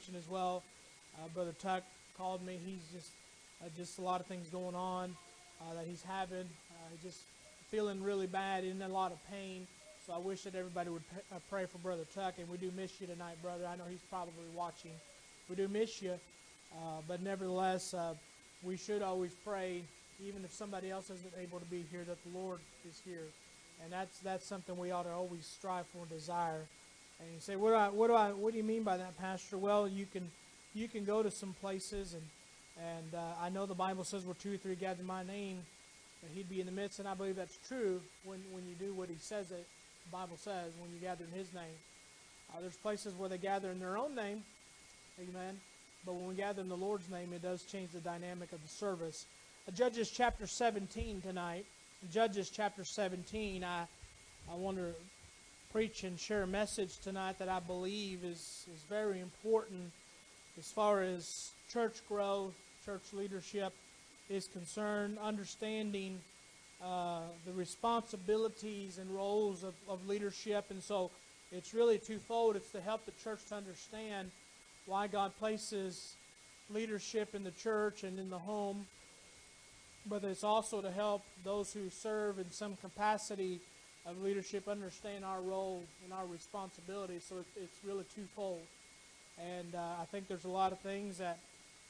mentioned as well, Brother Tuck called me. He's just a lot of things going on that he's having. Just feeling really bad, in a lot of pain. So I wish that everybody would pray for Brother Tuck. And we do miss you tonight, brother. I know he's probably watching. We do miss you. But nevertheless, we should always pray, even if somebody else isn't able to be here, that the Lord is here. And that's something we ought to always strive for and desire. And you say, what do you mean by that, Pastor? Well, you can go to some places, and I know the Bible says where 2 or 3 gather in my name, that He'd be in the midst, and I believe that's true when you do what He says it. The Bible says when you gather in His name. There's places where they gather in their own name, amen. But when we gather in the Lord's name, it does change the dynamic of the service. Judges chapter 17 tonight. Judges chapter 17. I want to preach and share a message tonight that I believe is very important as far as church growth, church leadership is concerned, understanding the responsibilities and roles of leadership. And so it's really twofold. It's to help the church to understand why God places leadership in the church and in the home, but it's also to help those who serve in some capacity of leadership understand our role and our responsibility. So it's really twofold. And I think there's a lot of things that,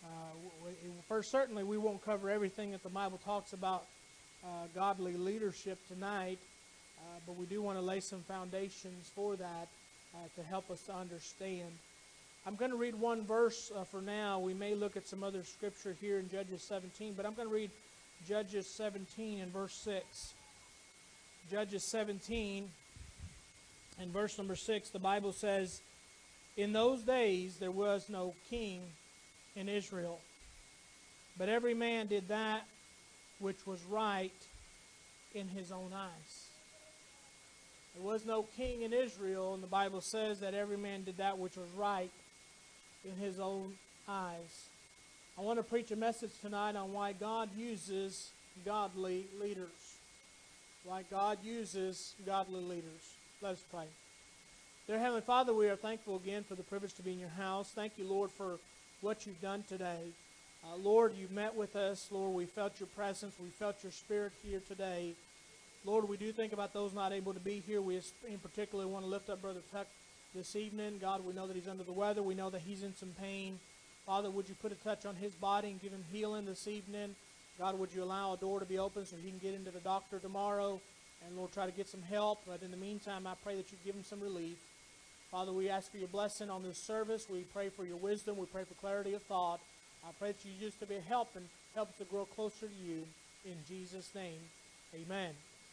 first, certainly we won't cover everything that the Bible talks about godly leadership tonight, but we do want to lay some foundations for that to help us to understand. I'm going to read one verse for now. We may look at some other scripture here in Judges 17, but I'm going to read Judges 17 and verse 6. Judges 17 and verse number 6, the Bible says, "In those days there was no king in Israel, but every man did that which was right in his own eyes." There was no king in Israel, and the Bible says that every man did that which was right in his own eyes. I want to preach a message tonight on why God uses godly leaders. Why God uses godly leaders. Let us pray. Dear Heavenly Father, we are thankful again for the privilege to be in your house. Thank you, Lord, for what you've done today. Lord, you've met with us. Lord, we felt your presence. We felt your spirit here today. Lord, we do think about those not able to be here. We in particular want to lift up Brother Tuck this evening. God, we know that he's under the weather. We know that he's in some pain. Father, would you put a touch on his body and give him healing this evening? God, would you allow a door to be open so he can get into the doctor tomorrow and, Lord, try to get some help. But in the meantime, I pray that you give him some relief. Father, we ask for your blessing on this service. We pray for your wisdom. We pray for clarity of thought. I pray that you use to be a help and help us to grow closer to you. In Jesus' name, amen.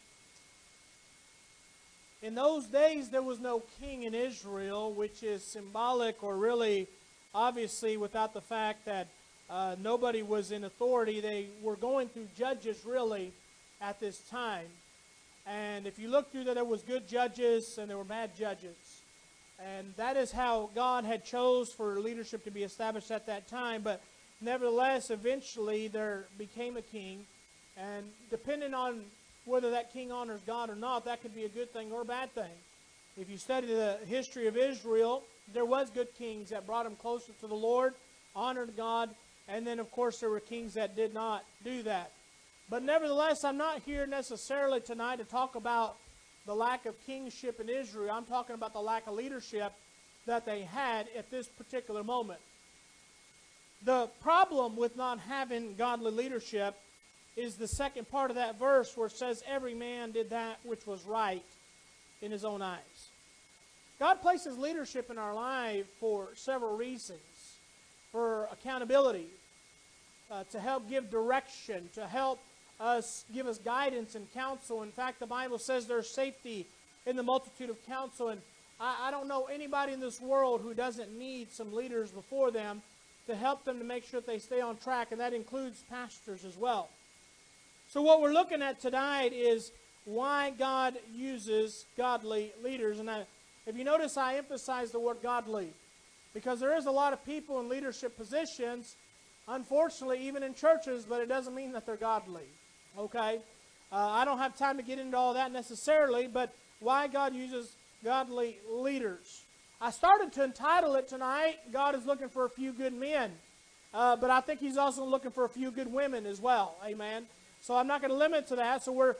In those days, there was no king in Israel, which is symbolic or really obviously without the fact that nobody was in authority. They were going through judges really at this time. And if you look through that, there was good judges and there were bad judges. And that is how God had chose for leadership to be established at that time. But nevertheless, eventually there became a king. And depending on whether that king honors God or not, that could be a good thing or a bad thing. If you study the history of Israel, there was good kings that brought them closer to the Lord, honored God, and then, of course, there were kings that did not do that. But nevertheless, I'm not here necessarily tonight to talk about the lack of kingship in Israel. I'm talking about the lack of leadership that they had at this particular moment. The problem with not having godly leadership is the second part of that verse where it says, every man did that which was right in his own eyes. God places leadership in our life for several reasons. For accountability, to help give direction, to help us, give us guidance and counsel. In fact, the Bible says there's safety in the multitude of counsel. And I don't know anybody in this world who doesn't need some leaders before them to help them to make sure that they stay on track. And that includes pastors as well. So what we're looking at tonight is why God uses godly leaders. And if you notice, I emphasize the word godly, because there is a lot of people in leadership positions, unfortunately, even in churches, but it doesn't mean that they're godly. Okay? I don't have time to get into all that necessarily, but why God uses godly leaders. I started to entitle it tonight, God is looking for a few good men. But I think He's also looking for a few good women as well. Amen. So I'm not going to limit it to that. So we're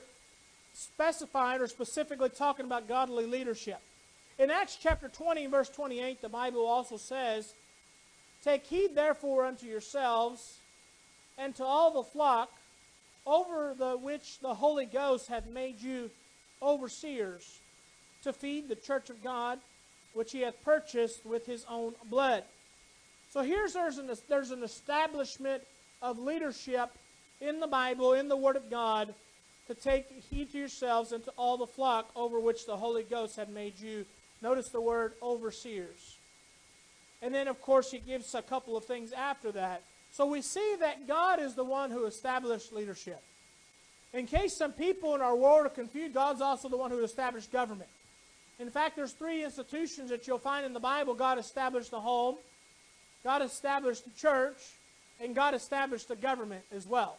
specifying or specifically talking about godly leadership. In Acts chapter 20, verse 28, the Bible also says, "Take heed therefore unto yourselves and to all the flock over the which the Holy Ghost hath made you overseers, to feed the church of God, which He hath purchased with His own blood." So there's an establishment of leadership in the Bible, in the Word of God, to take heed to yourselves and to all the flock over which the Holy Ghost had made you. Notice the word overseers. And then, of course, He gives a couple of things after that. So we see that God is the one who established leadership. In case some people in our world are confused, God's also the one who established government. In fact, there's 3 institutions that you'll find in the Bible. God established the home, God established the church, and God established the government as well.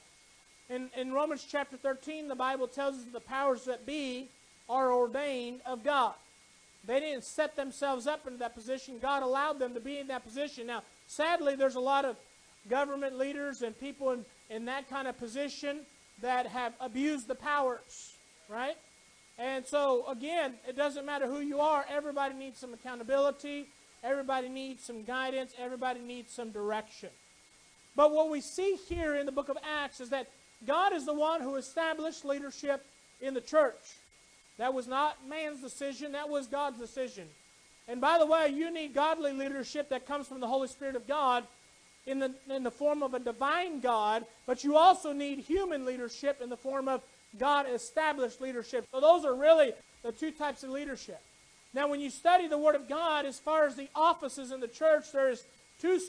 In Romans chapter 13, the Bible tells us that the powers that be are ordained of God. They didn't set themselves up into that position. God allowed them to be in that position. Now, sadly, there's a lot of government leaders and people in that kind of position that have abused the powers, right? And so, again, it doesn't matter who you are. Everybody needs some accountability. Everybody needs some guidance. Everybody needs some direction. But what we see here in the book of Acts is that God is the one who established leadership in the church. That was not man's decision. That was God's decision. And by the way, you need godly leadership that comes from the Holy Spirit of God in the form of a divine God, but you also need human leadership in the form of God-established leadership. So those are really the 2 types of leadership. Now, when you study the Word of God, as far as the offices in the church, there's 2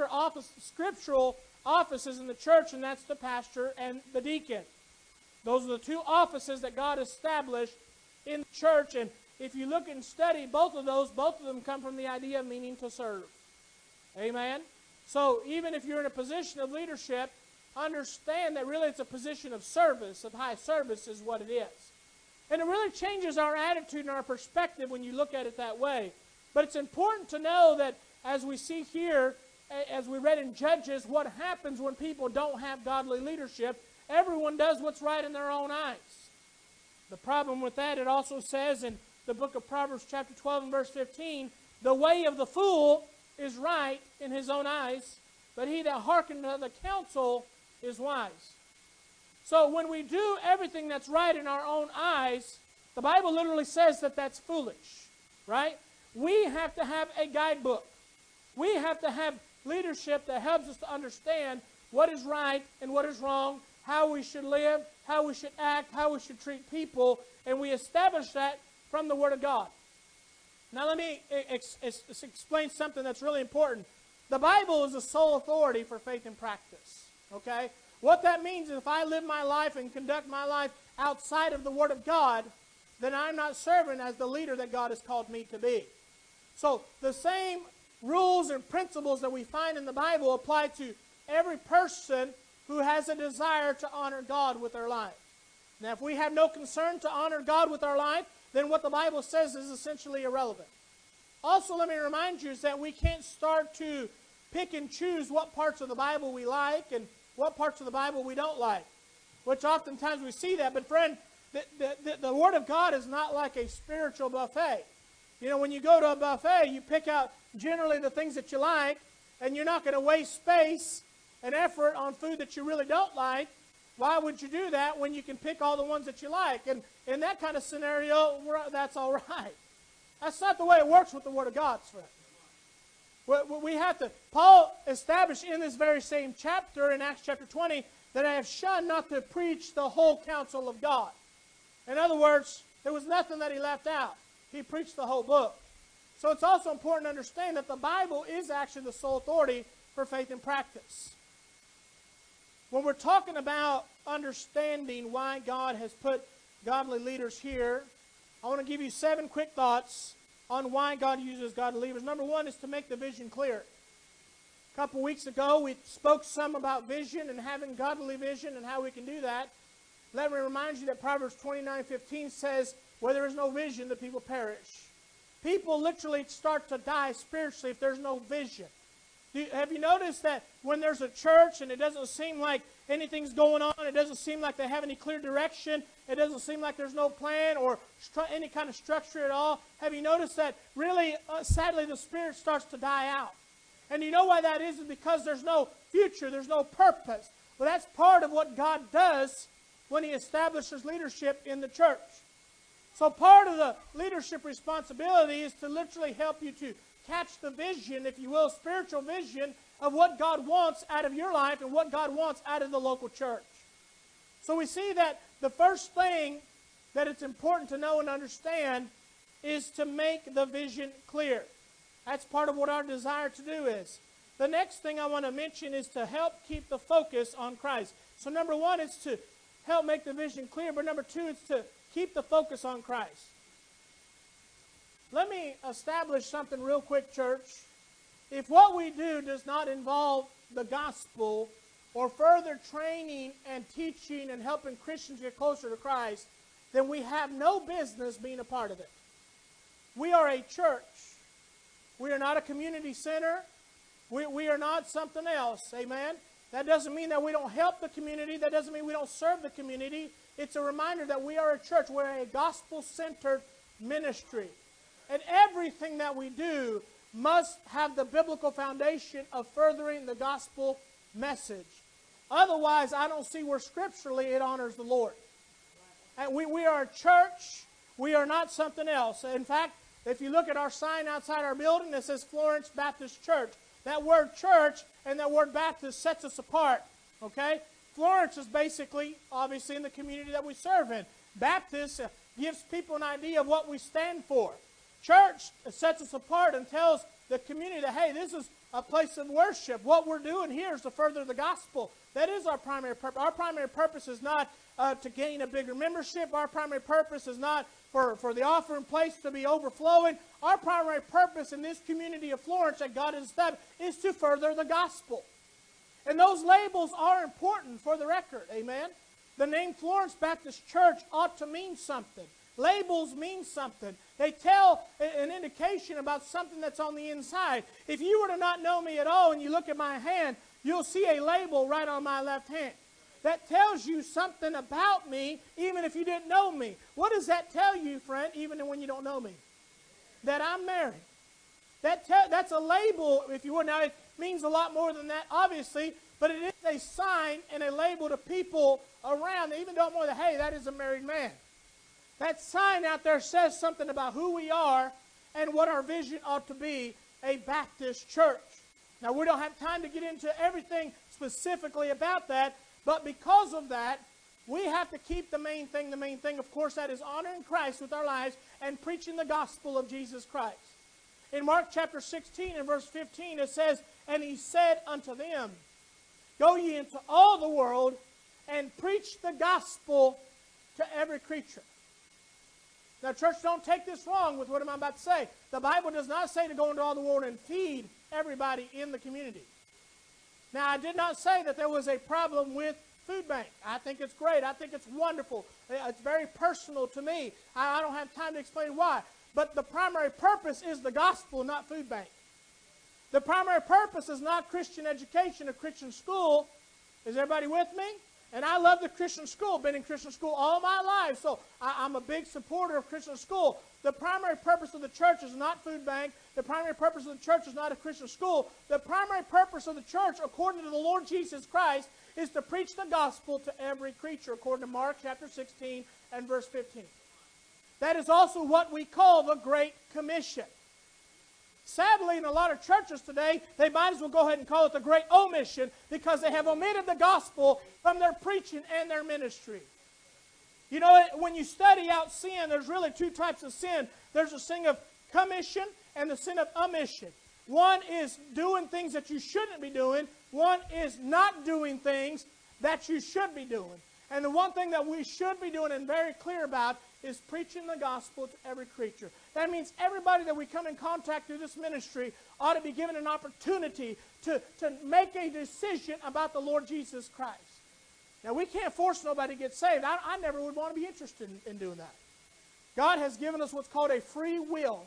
scriptural offices in the church, and that's the pastor and the deacon. Those are the 2 offices that God established in the church, and if you look and study both of them come from the idea of meaning to serve. Amen? So even if you're in a position of leadership, understand that really it's a position of service, of high service is what it is. And it really changes our attitude and our perspective when you look at it that way. But it's important to know that as we see here, as we read in Judges, what happens when people don't have godly leadership. Everyone does what's right in their own eyes. The problem with that, it also says in the book of Proverbs chapter 12 and verse 15, "The way of the fool is right in his own eyes, but he that hearkeneth to the counsel is wise." So when we do everything that's right in our own eyes, the Bible literally says that that's foolish, right? We have to have a guidebook. We have to have leadership that helps us to understand what is right and what is wrong, how we should live, how we should act, how we should treat people, and we establish that from the Word of God. Now let me explain something that's really important. The Bible is the sole authority for faith and practice, okay? What that means is if I live my life and conduct my life outside of the Word of God, then I'm not serving as the leader that God has called me to be. So the same rules and principles that we find in the Bible apply to every person who has a desire to honor God with their life. Now, if we have no concern to honor God with our life, then what the Bible says is essentially irrelevant. Also, let me remind you is that we can't start to pick and choose what parts of the Bible we like and what parts of the Bible we don't like, which oftentimes we see that. But friend, the Word of God is not like a spiritual buffet. You know, when you go to a buffet, you pick out generally the things that you like, and you're not going to waste space and effort on food that you really don't like. Why would you do that when you can pick all the ones that you like? And in that kind of scenario, that's all right. That's not the way it works with the Word of God, friend. We have to, Paul established in this very same chapter, in Acts chapter 20, that I have shunned not to preach the whole counsel of God. In other words, there was nothing that he left out. He preached the whole book. So it's also important to understand that the Bible is actually the sole authority for faith and practice. When we're talking about understanding why God has put godly leaders here, I want to give you 7 quick thoughts on why God uses godly leaders. Number 1 is to make the vision clear. A couple weeks ago, we spoke some about vision and having godly vision and how we can do that. Let me remind you that Proverbs 29:15 says, "Where there is no vision, the people perish." people literally start to die spiritually if there's no vision. Have you noticed that when there's a church and it doesn't seem like anything's going on, it doesn't seem like they have any clear direction, it doesn't seem like there's no plan or any kind of structure at all, have you noticed that really, sadly, the spirit starts to die out? And you know why that is? It's because there's no future, there's no purpose. Well, that's part of what God does when He establishes leadership in the church. So part of the leadership responsibility is to literally help you to catch the vision, if you will, spiritual vision of what God wants out of your life and what God wants out of the local church. So we see that the first thing that it's important to know and understand is to make the vision clear. That's part of what our desire to do is. The next thing I want to mention is to help keep the focus on Christ. So number one is to help make the vision clear, but number two is to keep the focus on Christ. Let me establish something real quick, church. If what we do does not involve the gospel or further training and teaching and helping Christians get closer to Christ, then we have no business being a part of it. We are a church. We are not a community center. We are not something else. Amen? That doesn't mean that we don't help the community. That doesn't mean we don't serve the community. It's a reminder that we are a church. We're a gospel-centered ministry. And everything that we do must have the biblical foundation of furthering the gospel message. Otherwise, I don't see where scripturally it honors the Lord. And we are a church. We are not something else. In fact, if you look at our sign outside our building, it says Florence Baptist Church. That word church and that word Baptist sets us apart. Okay? Florence is basically, obviously, in the community that we serve in. Baptist gives people an idea of what we stand for. Church sets us apart and tells the community that, hey, this is a place of worship. What we're doing here is to further the gospel. That is our primary purpose. Our primary purpose is not to gain a bigger membership. Our primary purpose is not for the offering place to be overflowing. Our primary purpose in this community of Florence that God has established is to further the gospel. And those labels are important for the record. Amen? The name Florence Baptist Church ought to mean something. Labels mean something. They tell an indication about something that's on the inside. If you were to not know me at all and you look at my hand, you'll see a label right on my left hand. That tells you something about me, even if you didn't know me. What does that tell you, friend, even when you don't know me? That I'm married. That's a label, if you would. Now, it means a lot more than that, obviously, but it is a sign and a label to people around that even don't know that, hey, that is a married man. That sign out there says something about who we are and what our vision ought to be, a Baptist church. Now, we don't have time to get into everything specifically about that, but because of that, we have to keep the main thing. The main thing, of course, that is honoring Christ with our lives and preaching the gospel of Jesus Christ. In Mark chapter 16 and verse 15, it says, "And He said unto them, Go ye into all the world and preach the gospel to every creature." Now, church, don't take this wrong with what I'm about to say. The Bible does not say to go into all the world and feed everybody in the community. Now, I did not say that there was a problem with food bank. I think it's great. I think it's wonderful. It's very personal to me. I don't have time to explain why. But the primary purpose is the gospel, not food bank. The primary purpose is not Christian education or Christian school. Is everybody with me? And I love the Christian school. Been in Christian school all my life, so I'm a big supporter of Christian school. The primary purpose of the church is not food bank. The primary purpose of the church is not a Christian school. The primary purpose of the church, according to the Lord Jesus Christ, is to preach the gospel to every creature, according to Mark chapter 16 and verse 15. That is also what we call the Great Commission. Sadly, in a lot of churches today, they might as well go ahead and call it the Great Omission because they have omitted the gospel from their preaching and their ministry. You know, when you study out sin, there's really two types of sin. There's a sin of commission and the sin of omission. One is doing things that you shouldn't be doing. One is not doing things that you should be doing. And the one thing that we should be doing and very clear about is preaching the gospel to every creature. That means everybody that we come in contact through this ministry ought to be given an opportunity to make a decision about the Lord Jesus Christ. Now, we can't force nobody to get saved. I never would want to be interested in doing that. God has given us what's called a free will.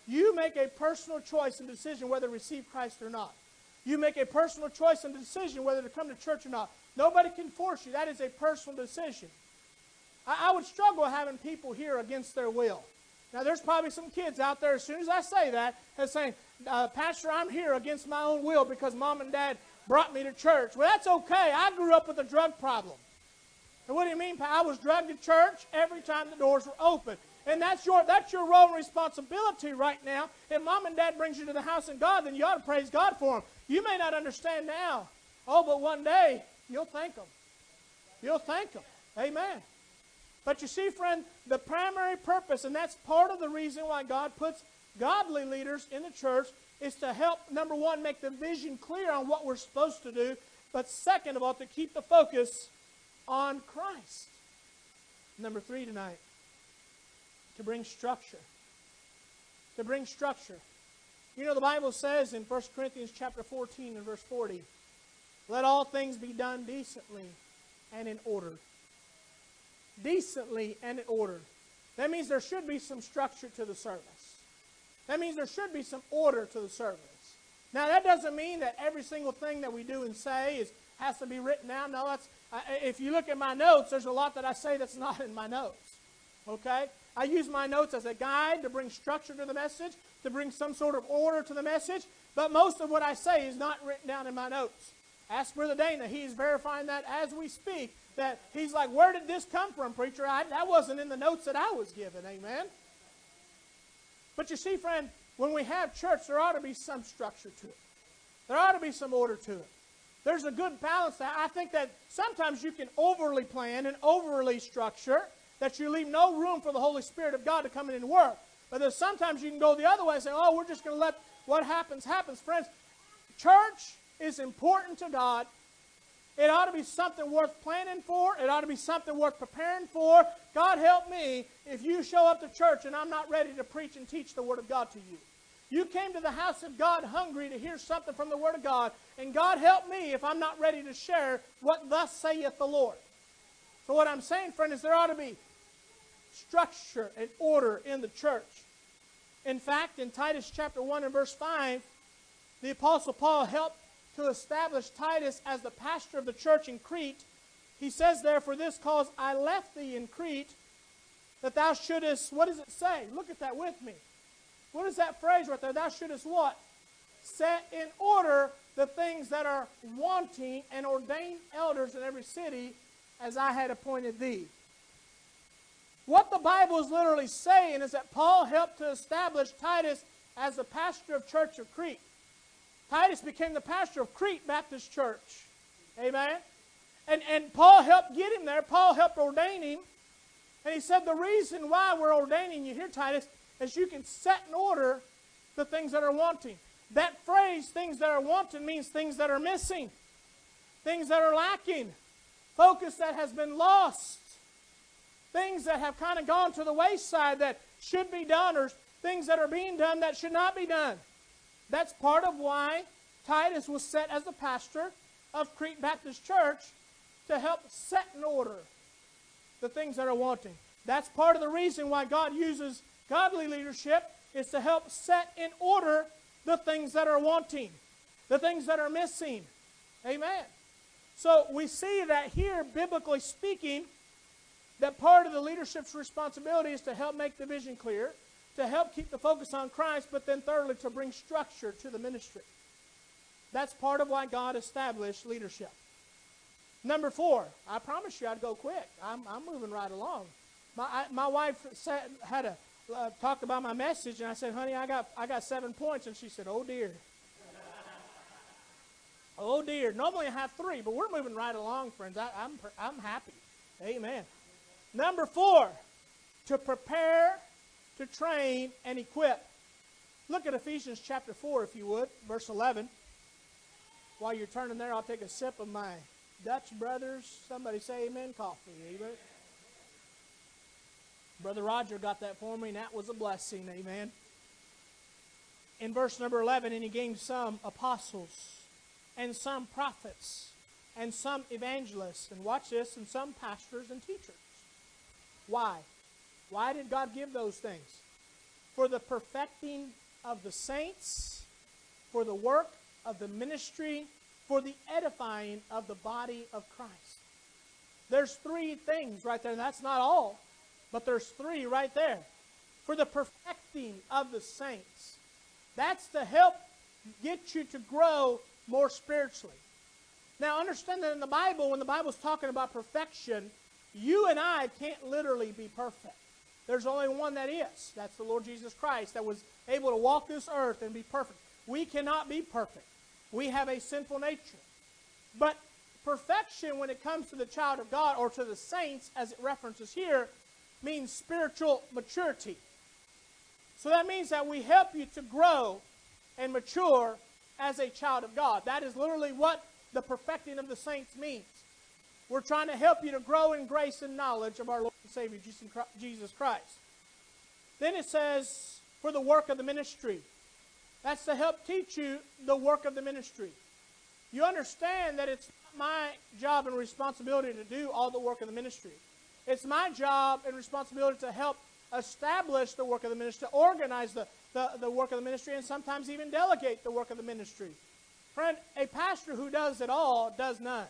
You make a personal choice and decision whether to receive Christ or not. You make a personal choice and decision whether to come to church or not. Nobody can force you. That is a personal decision. I would struggle having people here against their will. Now, there's probably some kids out there, as soon as I say that, that's saying, Pastor, I'm here against my own will because Mom and Dad brought me to church. Well, that's okay. I grew up with a drug problem. And what do you mean? I was drugged to church every time the doors were open. And that's your role and responsibility right now. If Mom and Dad brings you to the house of God, then you ought to praise God for them. You may not understand now. Oh, but one day, you'll thank them. You'll thank them. Amen. But you see, friend, the primary purpose, and that's part of the reason why God puts godly leaders in the church, is to help, number one, make the vision clear on what we're supposed to do, but second of all, to keep the focus on Christ. Number three tonight, to bring structure. To bring structure. You know, the Bible says in 1 Corinthians chapter 14 and verse 40, let all things be done decently and in order. Decently and in order. That means there should be some structure to the service. That means there should be some order to the service. Now, that doesn't mean that every single thing that we do and say has to be written down. No, if you look at my notes, there's a lot that I say that's not in my notes. Okay? I use my notes as a guide to bring structure to the message, to bring some sort of order to the message, but most of what I say is not written down in my notes. Ask Brother Dana. He's verifying that as we speak, that he's like, where did this come from, preacher? That wasn't in the notes that I was given. Amen? But you see, friend, when we have church, there ought to be some structure to it. There ought to be some order to it. There's a good balance. I think that sometimes you can overly plan and overly structure, that you leave no room for the Holy Spirit of God to come in and work. But then sometimes you can go the other way and say, oh, we're just going to let what happens, happens. Friends, church is important to God. It ought to be something worth planning for. It ought to be something worth preparing for. God help me if you show up to church and I'm not ready to preach and teach the Word of God to you. You came to the house of God hungry to hear something from the Word of God, and God help me if I'm not ready to share what thus saith the Lord. So what I'm saying, friend, is there ought to be structure and order in the church. In fact, in Titus chapter 1 and verse 5, the Apostle Paul helped to establish Titus as the pastor of the church in Crete. He says there, for this cause I left thee in Crete, that thou shouldest, what does it say? Look at that with me. What is that phrase right there? Thou shouldest what? Set in order the things that are wanting and ordain elders in every city as I had appointed thee. What the Bible is literally saying is that Paul helped to establish Titus as the pastor of Church of Crete. Titus became the pastor of Crete Baptist Church. Amen? And Paul helped get him there. Paul helped ordain him. And he said the reason why we're ordaining you here, Titus, is you can set in order the things that are wanting. That phrase, things that are wanting, means things that are missing. Things that are lacking. Focus that has been lost. Things that have kind of gone to the wayside that should be done, or things that are being done that should not be done. That's part of why Titus was set as the pastor of Crete Baptist Church, to help set in order the things that are wanting. That's part of the reason why God uses godly leadership, is to help set in order the things that are wanting, the things that are missing. Amen. So we see that here, biblically speaking, that part of the leadership's responsibility is to help make the vision clear, to help keep the focus on Christ, but then thirdly, to bring structure to the ministry. That's part of why God established leadership. Number 4, I promise you I'd go quick. I'm moving right along. My wife talked about my message, and I said, honey, I got 7 points, and she said, oh dear. Oh dear. Normally I have 3, but we're moving right along, friends. I'm happy. Amen. Number 4, to prepare, to train, and equip. Look at Ephesians chapter 4, if you would, verse 11. While you're turning there, I'll take a sip of my Dutch Brothers, somebody say amen, coffee. Amen. Brother Roger got that for me, and that was a blessing. Amen. In verse number 11, and he gave some apostles, and some prophets, and some evangelists, and watch this, and some pastors and teachers. Why? Why did God give those things? for the perfecting of the saints, for the work of the ministry, for the edifying of the body of Christ. There's three things right there. That's not all, but there's three right there. For the perfecting of the saints. That's to help get you to grow more spiritually. Now understand that in the Bible, when the Bible's talking about perfection, you and I can't literally be perfect. There's only one that is. That's the Lord Jesus Christ that was able to walk this earth and be perfect. We cannot be perfect. We have a sinful nature. But perfection, when it comes to the child of God or to the saints, as it references here, means spiritual maturity. So that means that we help you to grow and mature as a child of God. That is literally what the perfecting of the saints means. We're trying to help you to grow in grace and knowledge of our Lord and Savior, Jesus Christ. Then it says, for the work of the ministry. That's to help teach you the work of the ministry. You understand that it's not my job and responsibility to do all the work of the ministry. It's my job and responsibility to help establish the work of the ministry, to organize the work of the ministry, and sometimes even delegate the work of the ministry. Friend, a pastor who does it all does none.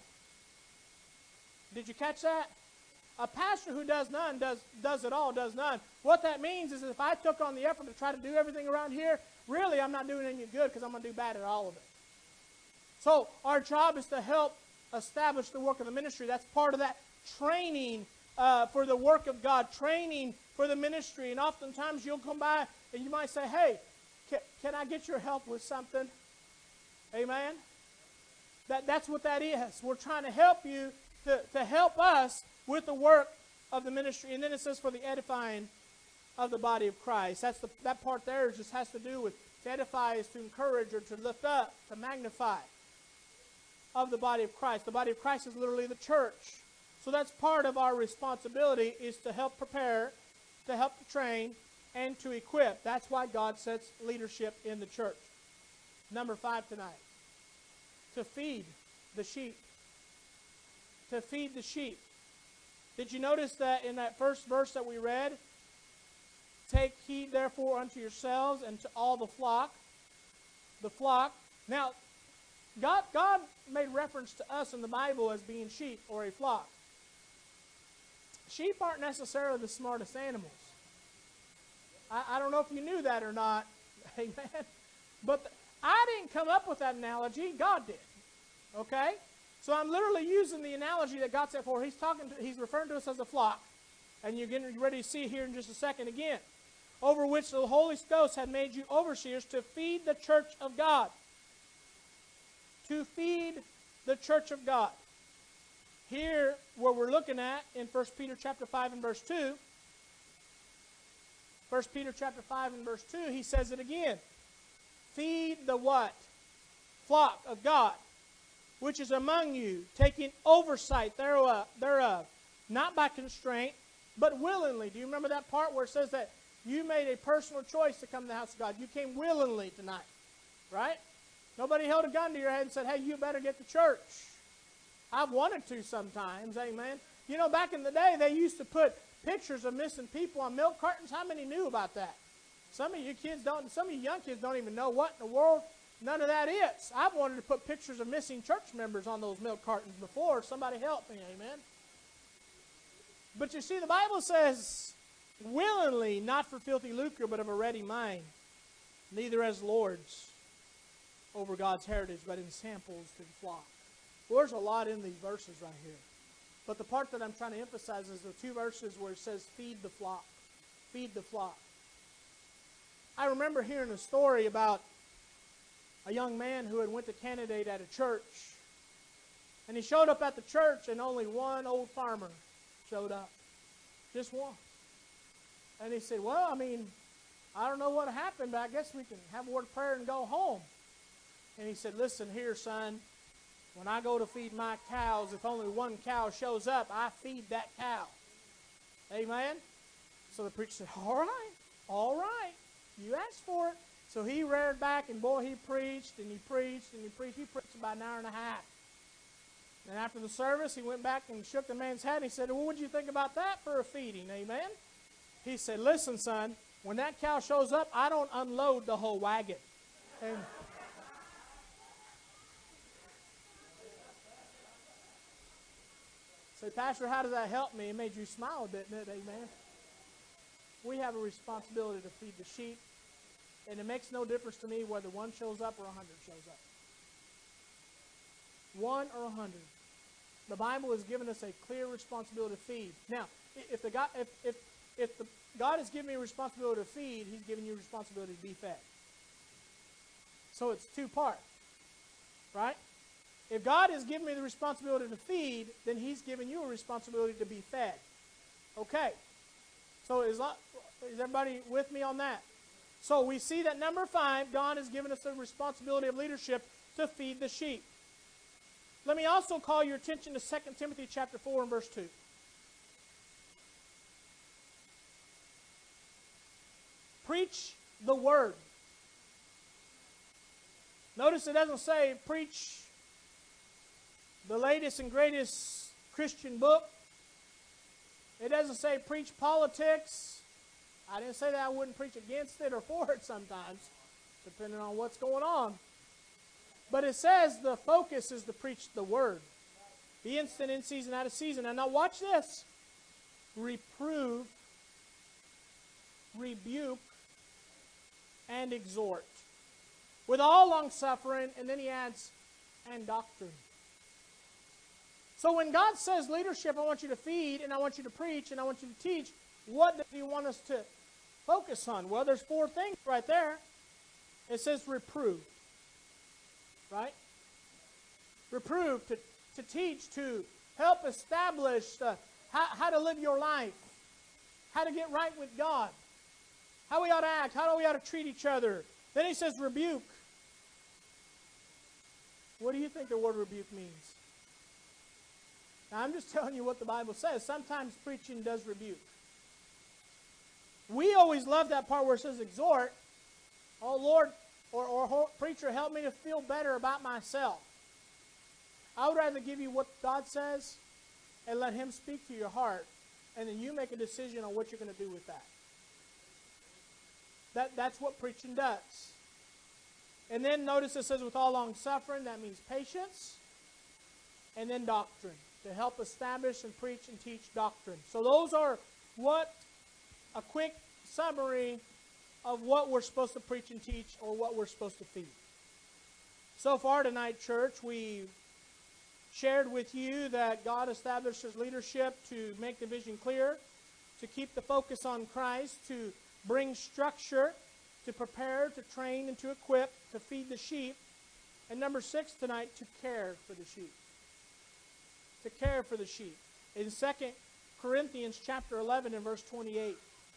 Did you catch that? A pastor who does none does it all, does none. What that means is that if I took on the effort to try to do everything around here, really I'm not doing any good because I'm going to do bad at all of it. So our job is to help establish the work of the ministry. That's part of that training for the work of God, training for the ministry. And oftentimes you'll come by and you might say, hey, can I get your help with something? Amen? That's what that is. We're trying to help you to help us with the work of the ministry. And then it says for the edifying of the body of Christ. That part there just has to do with, to edify is to encourage or to lift up, to magnify of the body of Christ. The body of Christ is literally the church. So that's part of our responsibility, is to help prepare, to help to train, and to equip. That's why God sets leadership in the church. Number 5 tonight. To feed the sheep. To feed the sheep. Did you notice that in that first verse that we read? Take heed therefore unto yourselves and to all the flock. The flock. Now, God made reference to us in the Bible as being sheep or a flock. Sheep aren't necessarily the smartest animals. I don't know if you knew that or not. Amen. But I didn't come up with that analogy. God did. Okay? So I'm literally using the analogy that God said for. He's referring to us as a flock. And you're getting ready to see it here in just a second again. Over which the Holy Ghost had made you overseers to feed the church of God. To feed the church of God. Here, where we're looking at in 1 Peter chapter 5 and verse 2, 1 Peter chapter 5 and verse 2, he says it again. Feed the what? Flock of God, which is among you, taking oversight thereof, not by constraint, but willingly. Do you remember that part where it says that you made a personal choice to come to the house of God? You came willingly tonight, right? Nobody held a gun to your head and said, hey, you better get to church. I've wanted to sometimes, amen. You know, back in the day, they used to put pictures of missing people on milk cartons. How many knew about that? Some of you kids don't, some of you young kids don't even know what in the world none of that is. I've wanted to put pictures of missing church members on those milk cartons before. Somebody help me, amen. But you see, the Bible says, willingly, not for filthy lucre, but of a ready mind, neither as lords over God's heritage, but in samples to the flock. Well, there's a lot in these verses right here. But the part that I'm trying to emphasize is the 2 verses where it says, feed the flock. Feed the flock. I remember hearing a story about a young man who had went to candidate at a church. And he showed up at the church and only one old farmer showed up. Just one. And he said, well, I mean, I don't know what happened, but I guess we can have a word of prayer and go home. And he said, listen here, son. When I go to feed my cows, if only one cow shows up, I feed that cow. Amen? So the preacher said, all right. You asked for it. So he reared back, and boy, he preached, and he preached, and he preached. He preached about an hour and a half. And after the service, he went back and shook the man's hand. He said, well, what did you think about that for a feeding? Amen? He said, listen, son, When that cow shows up, I don't unload the whole wagon. And say, Pastor, how does that help me? It made you smile, didn't it? Amen. We have a responsibility to feed the sheep, and it makes no difference to me whether one shows up or 100 shows up. 1 or 100. The Bible has given us a clear responsibility to feed. Now, if God has given me a responsibility to feed, He's given you a responsibility to be fed. So it's two part, right? If God has given me the responsibility to feed, then He's given you a responsibility to be fed. Okay. So is everybody with me on that? So we see that number 5, God has given us the responsibility of leadership to feed the sheep. Let me also call your attention to 2 Timothy chapter 4 and verse 2. Preach the word. Notice it doesn't say preach the latest and greatest Christian book. It doesn't say preach politics. I didn't say that I wouldn't preach against it or for it sometimes, depending on what's going on. But it says the focus is to preach the word. Be instant in season, out of season. And now watch this. Reprove, rebuke, and exhort. With all long suffering, and then he adds, and doctrine. So when God says leadership, I want you to feed, and I want you to preach, and I want you to teach, what does He want us to focus on? Well, there's 4 things right there. It says reprove. Right? Reprove, to teach, to help establish how to live your life, how to get right with God, how we ought to act, how we ought to treat each other. Then he says rebuke. What do you think the word rebuke means? Now, I'm just telling you what the Bible says. Sometimes preaching does rebuke. We always love that part where it says exhort. Oh, Lord, or preacher, help me to feel better about myself. I would rather give you what God says and let Him speak to your heart, and then you make a decision on what you're going to do with that. That's what preaching does. And then notice it says with all long suffering, that means patience. And then doctrine, to help establish and preach and teach doctrine. So those are a quick summary of what we're supposed to preach and teach, or what we're supposed to feed. So far tonight, church, we've shared with you that God establishes leadership to make the vision clear, to keep the focus on Christ, to bring structure, to prepare, to train, and to equip, to feed the sheep. And number 6 tonight, to care for the sheep. To care for the sheep. In 2 Corinthians chapter 11 and verse 28.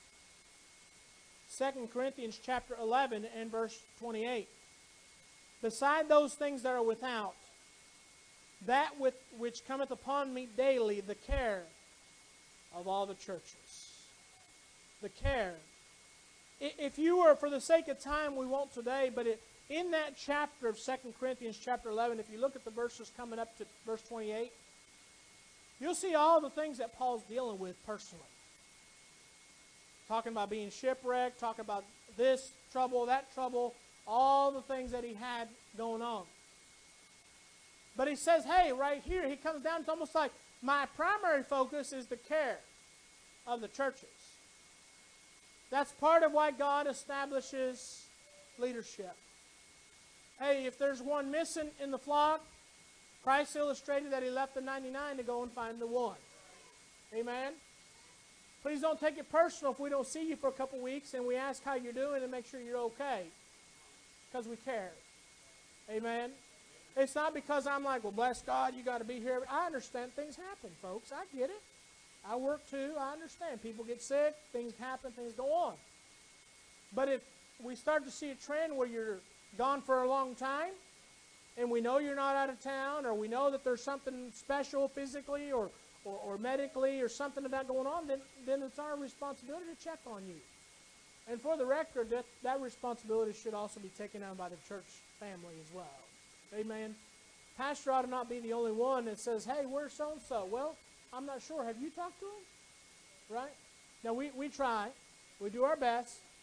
2 Corinthians chapter 11 and verse 28. Beside those things that are without, that which cometh upon me daily, the care of all the churches. The care. If you were, for the sake of time, we won't today, but in that chapter of 2 Corinthians chapter 11, if you look at the verses coming up to verse 28, you'll see all the things that Paul's dealing with personally. Talking about being shipwrecked, talking about this trouble, that trouble, all the things that he had going on. But he says, hey, right here, he comes down, it's almost like my primary focus is the care of the churches. That's part of why God establishes leadership. Hey, if there's one missing in the flock, Christ illustrated that He left the 99 to go and find the one. Amen? Please don't take it personal if we don't see you for a couple weeks and we ask how you're doing and make sure you're okay. Because we care. Amen? It's not because I'm like, well, bless God, you got to be here. I understand things happen, folks. I get it. I work too. I understand. People get sick. Things happen. Things go on. But if we start to see a trend where you're gone for a long time, and we know you're not out of town, or we know that there's something special physically or medically or something about going on, then it's our responsibility to check on you. And for the record, that responsibility should also be taken on by the church family as well. Amen. Pastor ought to not be the only one that says, hey, where's so-and-so? Well, I'm not sure. Have you talked to him? Right? Now, we try. We do our best.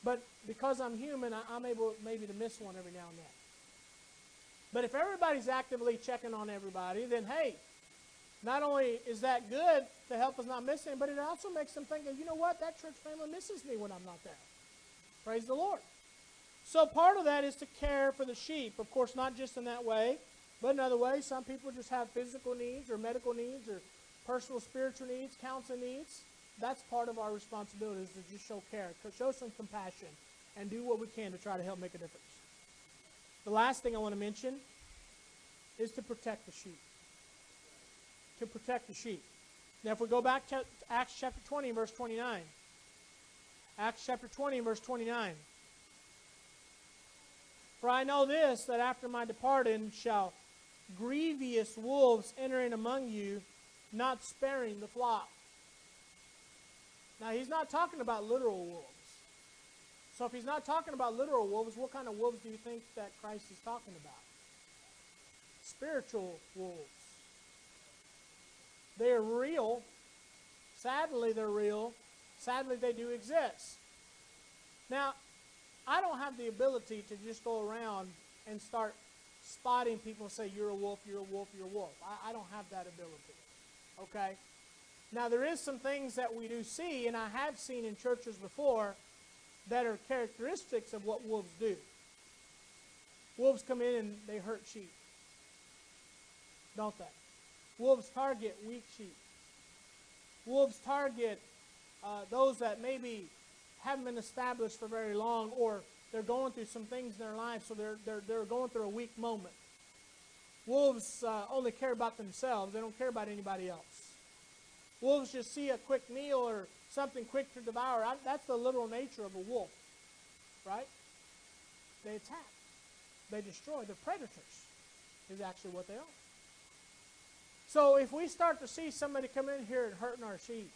But because I'm human, I'm able maybe to miss one every now and then. But if everybody's actively checking on everybody, then hey, not only is that good to help us not miss anything, but it also makes them think, you know what, that church family misses me when I'm not there. Praise the Lord. So part of that is to care for the sheep. Of course, not just in that way, but in other ways. Some people just have physical needs or medical needs or personal spiritual needs, counseling needs. That's part of our responsibility, is to just show care, to show some compassion, and do what we can to try to help make a difference. The last thing I want to mention is to protect the sheep. To protect the sheep. Now, if we go back to Acts chapter 20, verse 29. Acts chapter 20, verse 29. For I know this, that after my departing shall grievous wolves enter in among you, not sparing the flock. Now, he's not talking about literal wolves. So if he's not talking about literal wolves, what kind of wolves do you think that Christ is talking about? Spiritual wolves. They're real. Sadly, they're real. Sadly, they do exist. Now, I don't have the ability to just go around and start spotting people and say, you're a wolf, you're a wolf, you're a wolf. I don't have that ability. Okay? Now, there is some things that we do see, and I have seen in churches before, that are characteristics of what wolves do. Wolves come in and they hurt sheep. Don't they? Wolves target weak sheep. Wolves target those that maybe haven't been established for very long, or they're going through some things in their life, so they're going through a weak moment. Wolves only care about themselves. They don't care about anybody else. Wolves just see a quick meal or something quick to devour. That's the literal nature of a wolf, right? They attack. They destroy. They're predators, is actually what they are. So if we start to see somebody come in here and hurting our sheep,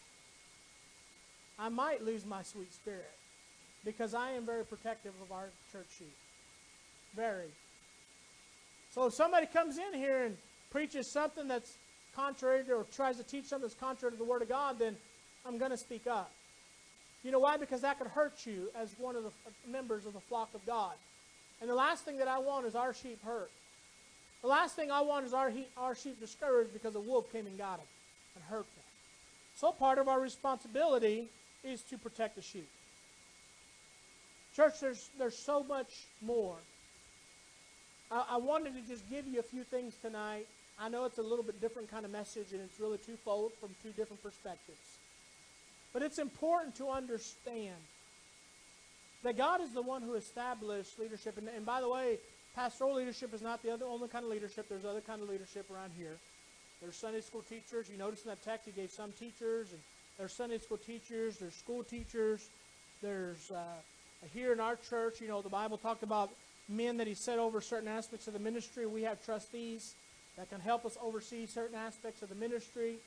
I might lose my sweet spirit, because I am very protective of our church sheep. Very. So if somebody comes in here and preaches something that's contrary to, or tries to teach something that's contrary to the Word of God, then I'm going to speak up. You know why? Because that could hurt you as one of the members of the flock of God. And the last thing that I want is our sheep hurt. The last thing I want is our sheep discouraged because a wolf came and got them and hurt them. So part of our responsibility is to protect the sheep. Church, there's so much more. I wanted to just give you a few things tonight. I know it's a little bit different kind of message, and it's really twofold from two different perspectives. But it's important to understand that God is the one who established leadership. And by the way, pastoral leadership is not the only kind of leadership. There's other kind of leadership around here. There's Sunday school teachers. You notice in that text he gave some teachers. And there's Sunday school teachers. There's school teachers. There's here in our church, you know, the Bible talked about men that he set over certain aspects of the ministry. We have trustees that can help us oversee certain aspects of the ministry.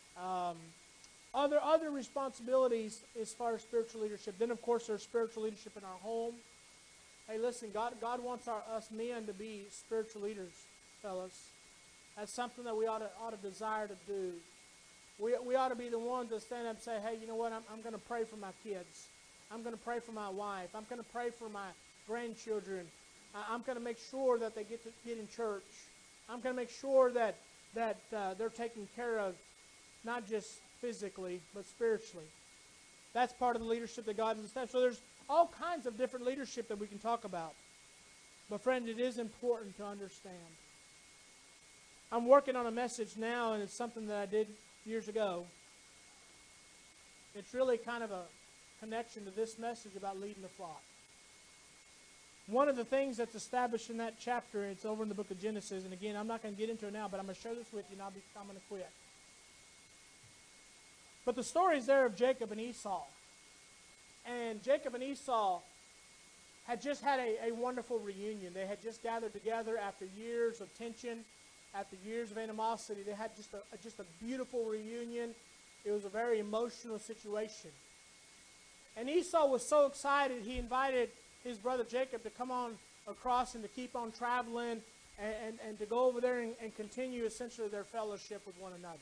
Other responsibilities as far as spiritual leadership. Then, of course, there's spiritual leadership in our home. Hey, listen, God wants us men to be spiritual leaders, fellas. That's something that we ought to desire to do. We ought to be the ones that stand up and say, hey, you know what, I'm going to pray for my kids. I'm going to pray for my wife. I'm going to pray for my grandchildren. I'm going to make sure that they get in church. I'm going to make sure that they're taken care of, not just physically, but spiritually. That's part of the leadership that God has established. So there's all kinds of different leadership that we can talk about. But friend, it is important to understand. I'm working on a message now, and it's something that I did years ago. It's really kind of a connection to this message about leading the flock. One of the things that's established in that chapter, it's over in the book of Genesis, and again, I'm not going to get into it now, but I'm going to share this with you, and I'm going to quit. But the story is there of Jacob and Esau. And Jacob and Esau had just had a wonderful reunion. They had just gathered together after years of tension, after years of animosity. They had just a beautiful reunion. It was a very emotional situation. And Esau was so excited, he invited his brother Jacob to come on across and to keep on traveling and to go over there and continue essentially their fellowship with one another.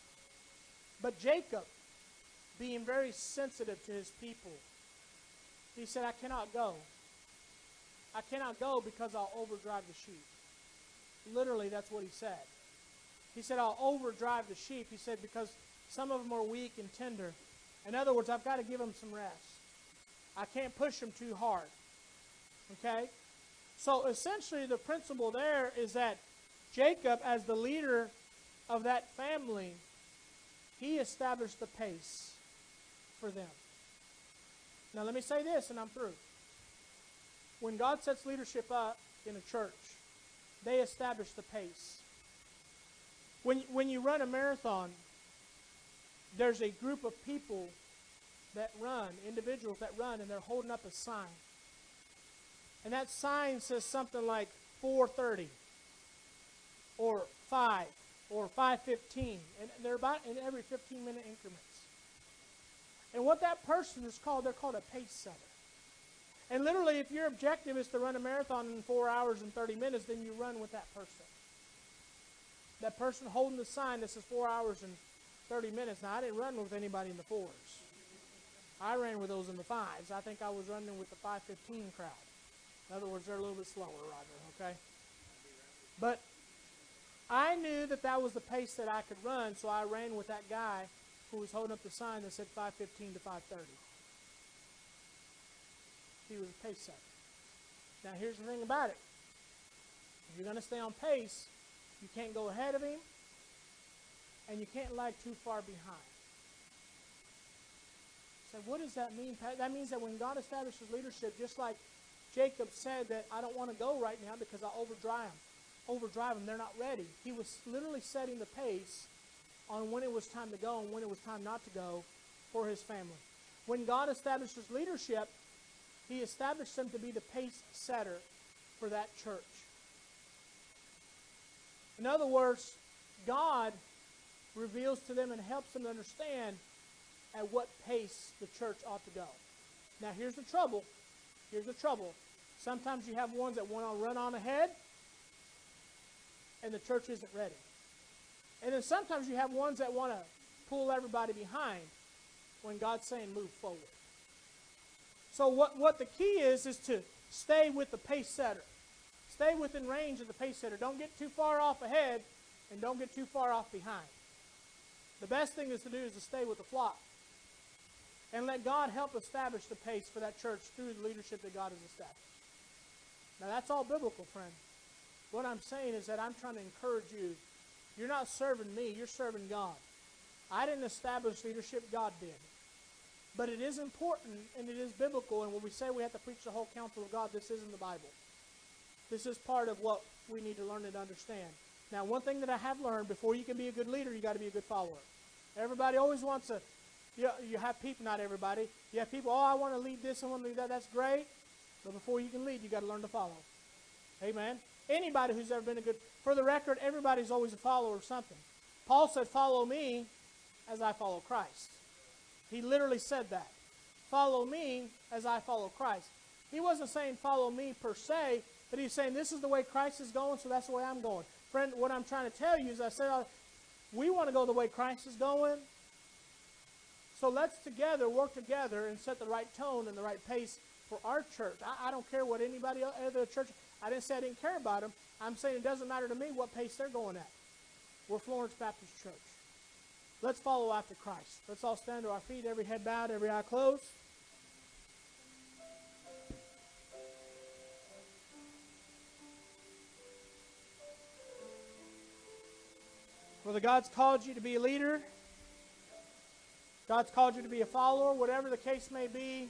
But Jacob, being very sensitive to his people, He said, I cannot go. I cannot go because I'll overdrive the sheep. Literally, that's what he said. He said, I'll overdrive the sheep. He said, because some of them are weak and tender. In other words, I've got to give them some rest. I can't push them too hard. Okay? So essentially the principle there is that Jacob, as the leader of that family, he established the pace for them. Now let me say this and I'm through. When God sets leadership up in a church, they establish the pace. When you run a marathon, there's a group of people that run, individuals that run, and they're holding up a sign. And that sign says something like 4:30 or 5 or 5:15. And they're about in every 15-minute increments. And what that person is called, they're called a pace setter. And literally, if your objective is to run a marathon in 4 hours and 30 minutes, then you run with that person. That person holding the sign that says 4 hours and 30 minutes. Now, I didn't run with anybody in the 4s. I ran with those in the 5s. I think I was running with the 5:15 crowd. In other words, they're a little bit slower, Roger, okay? But I knew that that was the pace that I could run, so I ran with that guy who was holding up the sign that said 5:15 to 5:30. He was a pace setter. Now, here's the thing about it. If you're going to stay on pace, you can't go ahead of him, and you can't lag too far behind. So what does that mean, Pat? That means that when God establishes leadership, just like Jacob said that I don't want to go right now because I'll overdrive them. They're not ready. He was literally setting the pace on when it was time to go and when it was time not to go for his family. When God establishes leadership, he established them to be the pace setter for that church. In other words, God reveals to them and helps them understand at what pace the church ought to go. Now, here's the trouble. Here's the trouble. Sometimes you have ones that want to run on ahead, and the church isn't ready. And then sometimes you have ones that want to pull everybody behind when God's saying move forward. So what the key is to stay with the pace setter. Stay within range of the pace setter. Don't get too far off ahead, and don't get too far off behind. The best thing is to do is to stay with the flock. And let God help establish the pace for that church through the leadership that God has established. Now that's all biblical, friend. What I'm saying is that I'm trying to encourage you. You're not serving me, you're serving God. I didn't establish leadership, God did. But it is important and it is biblical, and when we say we have to preach the whole counsel of God, this isn't the Bible. This is part of what we need to learn and understand. Now, one thing that I have learned, before you can be a good leader, you got to be a good follower. Everybody always wants to, you have people, not everybody. You have people, I want to lead this, I want to lead that. That's great. But before you can lead, you got to learn to follow. Amen. Anybody who's ever been a good, for the record, everybody's always a follower of something. Paul said, follow me as I follow Christ. He literally said that. Follow me as I follow Christ. He wasn't saying follow me per se, but he's saying this is the way Christ is going, so that's the way I'm going. Friend, what I'm trying to tell you is I said, we want to go the way Christ is going. So let's together work together and set the right tone and the right pace for our church. I don't care what anybody other church. I didn't say I didn't care about them. I'm saying it doesn't matter to me what pace they're going at. We're Florence Baptist Church. Let's follow after Christ. Let's all stand to our feet, every head bowed, every eye closed. Whether God's called you to be a leader, God's called you to be a follower, whatever the case may be,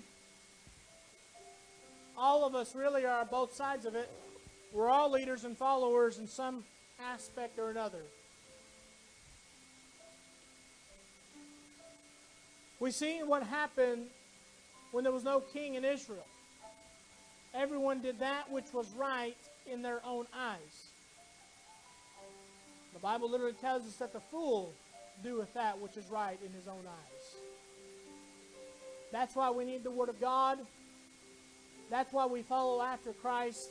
all of us really are on both sides of it. We're all leaders and followers in some aspect or another. We see what happened when there was no king in Israel. Everyone did that which was right in their own eyes. The Bible literally tells us that the fool doeth that which is right in his own eyes. That's why we need the Word of God. That's why we follow after Christ.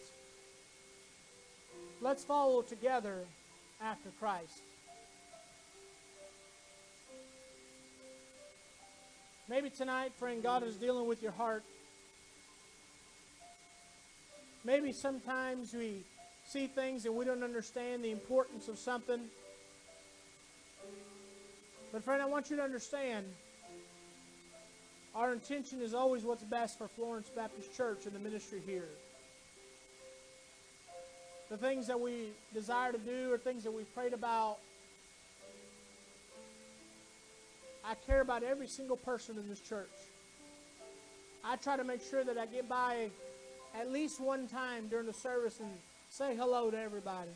Let's follow together after Christ. Maybe tonight, friend, God is dealing with your heart. Maybe sometimes we see things and we don't understand the importance of something. But friend, I want you to understand, our intention is always what's best for Florence Baptist Church and the ministry here. The things that we desire to do or things that we've prayed about, I care about every single person in this church. I try to make sure that I get by at least one time during the service and say hello to everybody.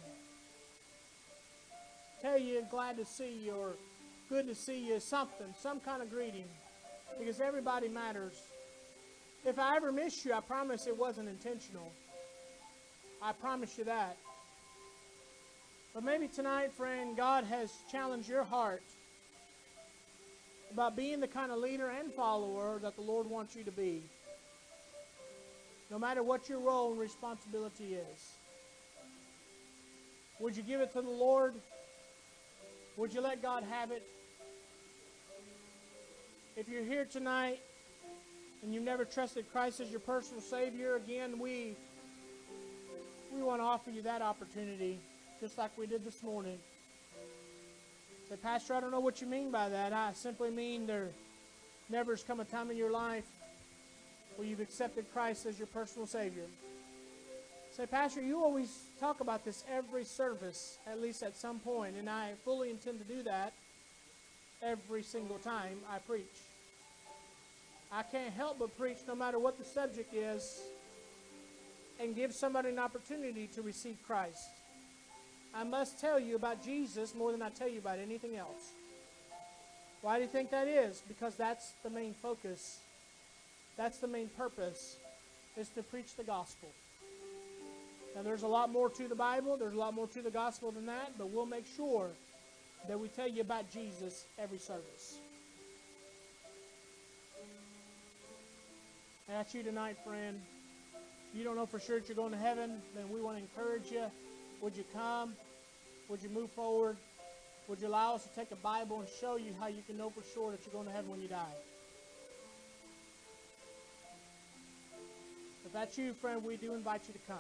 Tell you glad to see you or good to see you, something, some kind of greeting. Because everybody matters. If I ever miss you, I promise it wasn't intentional. I promise you that. But maybe tonight, friend, God has challenged your heart about being the kind of leader and follower that the Lord wants you to be. No matter what your role and responsibility is. Would you give it to the Lord? Would you let God have it? If you're here tonight and you've never trusted Christ as your personal Savior, again, we want to offer you that opportunity, just like we did this morning. Say, Pastor, I don't know what you mean by that. I simply mean there never has come a time in your life where you've accepted Christ as your personal Savior. Say, Pastor, you always talk about this every service, at least at some point, and I fully intend to do that every single time I preach. I can't help but preach no matter what the subject is and give somebody an opportunity to receive Christ. I must tell you about Jesus more than I tell you about anything else. Why do you think that is? Because that's the main focus. That's the main purpose, is to preach the gospel. Now, there's a lot more to the Bible. There's a lot more to the gospel than that, but we'll make sure that we tell you about Jesus every service. I ask you tonight, friend, if you don't know for sure that you're going to heaven, then we want to encourage you. Would you come? Would you move forward? Would you allow us to take a Bible and show you how you can know for sure that you're going to heaven when you die? If that's you, friend, we do invite you to come.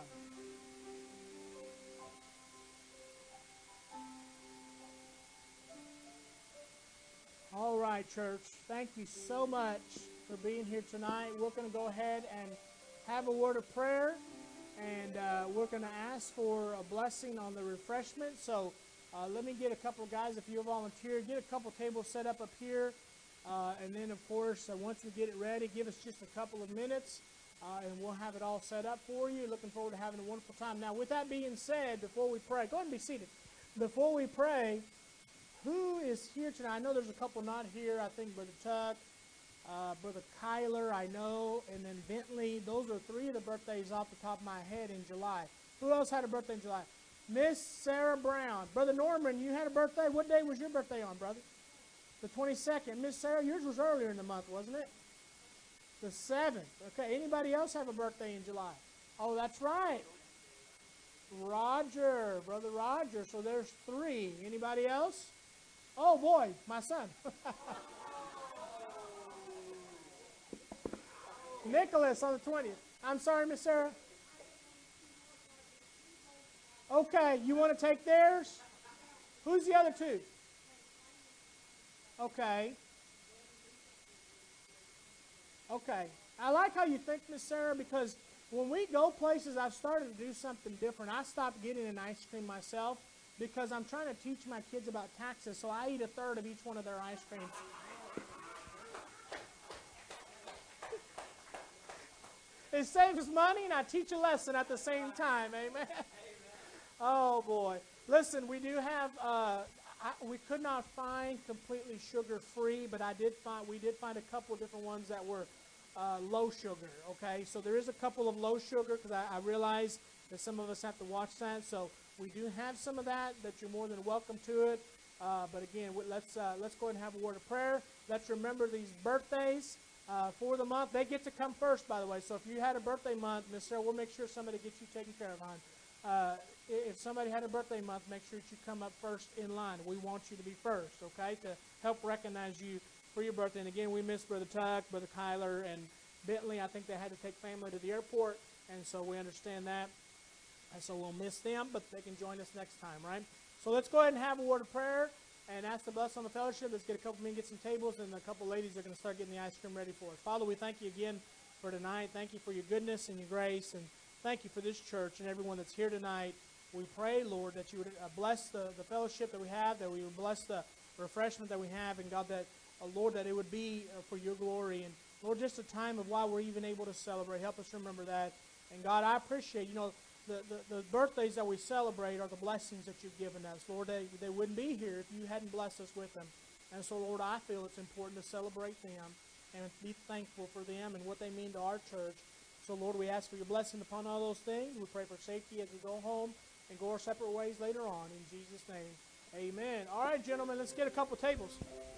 All right, church. Thank you so much for being here tonight. We're going to go ahead and have a word of prayer, and we're going to ask for a blessing on the refreshment. So let me get a couple of guys, if you volunteer, get a couple tables set up here. And then, of course, once we get it ready, give us just a couple of minutes, and we'll have it all set up for you. Looking forward to having a wonderful time. Now, with that being said, before we pray, go ahead and be seated. Before we pray, who is here tonight? I know there's a couple not here. I think Brother Tuck, Brother Kyler, I know, and then Bentley. Those are three of the birthdays off the top of my head in July. Who else had a birthday in July? Miss Sarah Brown. Brother Norman, you had a birthday. What day was your birthday on, brother? The 22nd. Miss Sarah, yours was earlier in the month, wasn't it? The 7th. Okay, anybody else have a birthday in July? Oh, that's right. Roger, Brother Roger. So there's three. Anybody else? Oh, boy, my son. Nicholas on the 20th. I'm sorry, Miss Sarah. Okay, you want to take theirs? Who's the other two? Okay. Okay. I like how you think, Miss Sarah, because when we go places, I've started to do something different. I stopped getting an ice cream myself because I'm trying to teach my kids about taxes, so I eat a third of each one of their ice creams. It saves money, and I teach a lesson at the same time. Amen. Oh, boy. Listen, we do have, we could not find completely sugar-free, but we did find a couple of different ones that were low sugar, okay? So there is a couple of low sugar, because I realize that some of us have to watch that. So we do have some of that you're more than welcome to it. But again, let's go ahead and have a word of prayer. Let's remember these birthdays for the month. They get to come first, by the way. So if you had a birthday month, Miss Sarah, we'll make sure somebody gets you taken care of, hon. If somebody had a birthday month, make sure that you come up first in line. We want you to be first, okay, to help recognize you for your birthday. And again, we miss Brother Tuck, Brother Kyler, and Bentley. I think they had to take family to the airport. And so we understand that. And so we'll miss them, but they can join us next time, right? So let's go ahead and have a word of prayer and ask the blessing on the fellowship. Let's get a couple men, get some tables, and a couple ladies are going to start getting the ice cream ready for us. Father, we thank you again for tonight. Thank you for your goodness and your grace, and thank you for this church and everyone that's here tonight. We pray, Lord, that you would bless the fellowship that we have, that we would bless the refreshment that we have, and God, that, Lord, that it would be for your glory. And Lord, just a time of why we're even able to celebrate. Help us remember that. And God, I appreciate, the birthdays that we celebrate are the blessings that you've given us. Lord, they wouldn't be here if you hadn't blessed us with them. And so, Lord, I feel it's important to celebrate them and be thankful for them and what they mean to our church. So, Lord, we ask for your blessing upon all those things. We pray for safety as we go home and go our separate ways later on. In Jesus' name, amen. All right, gentlemen, let's get a couple tables.